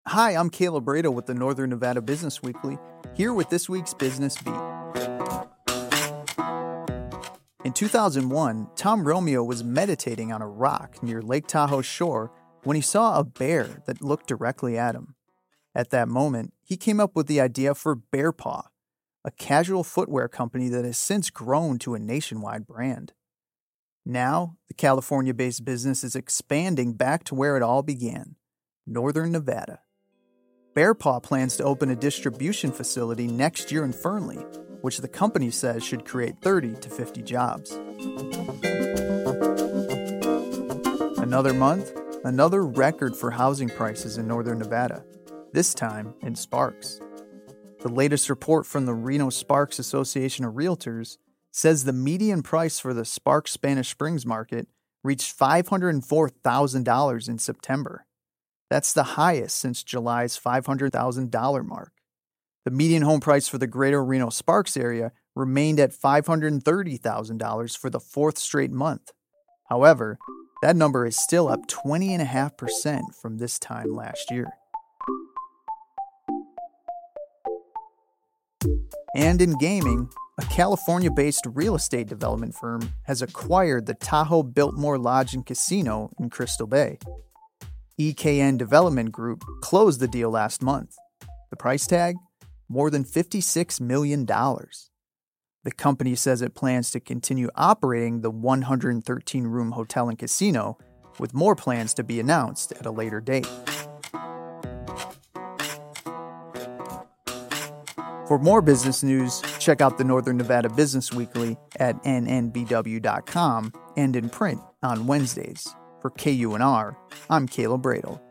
Hi, I'm Caleb Brado with the Northern Nevada Business Weekly, here with this week's Business Beat. In 2001, Tom Romeo was meditating on a rock near Lake Tahoe shore when he saw a bear that looked directly at him. At that moment, he came up with the idea for Bear Paw, a casual footwear company that has since grown to a nationwide brand. Now, the California-based business is expanding back to where it all began, Northern Nevada. Bear Paw plans to open a distribution facility next year in Fernley, which the company says should create 30 to 50 jobs. Another month, another record for housing prices in Northern Nevada, this time in Sparks. The latest report from the Reno Sparks Association of Realtors says the median price for the Sparks Spanish Springs market reached $504,000 in September. That's the highest since July's $500,000 mark. The median home price for the greater Reno Sparks area remained at $530,000 for the fourth straight month. However, that number is still up 20.5% from this time last year. And in gaming, a California-based real estate development firm has acquired the Tahoe Biltmore Lodge and Casino in Crystal Bay. EKN Development Group closed the deal last month. The price tag? More than $56 million. The company says it plans to continue operating the 113-room hotel and casino, with more plans to be announced at a later date. For more business news, check out the Northern Nevada Business Weekly at nnbw.com and in print on Wednesdays. For KUNR, I'm Caleb Bradle.